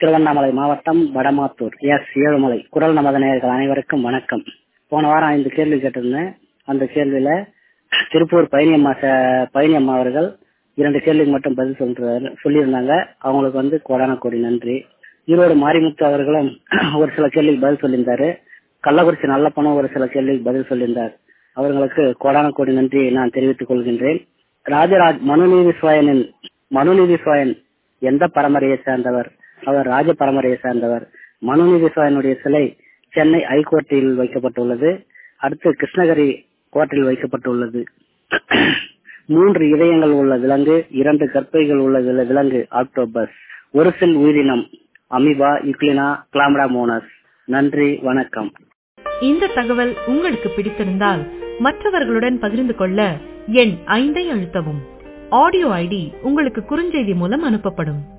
திருவண்ணாமலை மாவட்டம் வடமாத்தூர் ஏழுமலை. குரல் நமது நேயர்கள் அனைவருக்கும் வணக்கம். போன வாரம் 5 கேள்வி கேட்டிருந்தேன். அந்த கேள்வியில திருப்பூர் பழனியம்மா அவர்கள் 2 கேள்விக்கு மட்டும் பதில் சொல்லியிருந்தாங்க. அவங்களுக்கு கோடான கோடி நன்றி. ஈரோடு மாரிமுத்து அவர்களும் ஒரு சில கேள்விக்கு பதில் சொல்லியிருந்தாரு. கள்ளக்குறிச்சி நல்லப்பனும் ஒரு சில கேள்விக்கு பதில் சொல்லியிருந்தார். அவர்களுக்கு கோடான கோடி நன்றி நான் தெரிவித்துக் கொள்கின்றேன். ராஜராஜ் மனுநீதி சோயன் எந்த பரம்பரையை சேர்ந்தவர்? அவர் ராஜ பரம்பரையை சேர்ந்தவர். மனுநீதி சோயனுடைய சிலை சென்னை ஹைகோர்ட்டில் வைக்கப்பட்டுள்ளது. அடுத்து கிருஷ்ணகிரி கோர்ட்டில் வைக்கப்பட்டுள்ளது. 3 இதயங்கள் உள்ள விலங்கு, 2 கற்பைகள் உள்ள விலங்கு ஆக்டோபஸ். ஒரு செல் உயிரினம் அமீபா, யுக்ளினா, கிளாமடாமோனஸ். நன்றி, வணக்கம். இந்த தகவல் உங்களுக்கு பிடித்திருந்தால் மற்றவர்களுடன் பகிர்ந்து கொள்ள எண் 5 அழுத்தவும். ஆடியோ ஐடி உங்களுக்கு குறுஞ்செய்தி மூலம் அனுப்பப்படும்.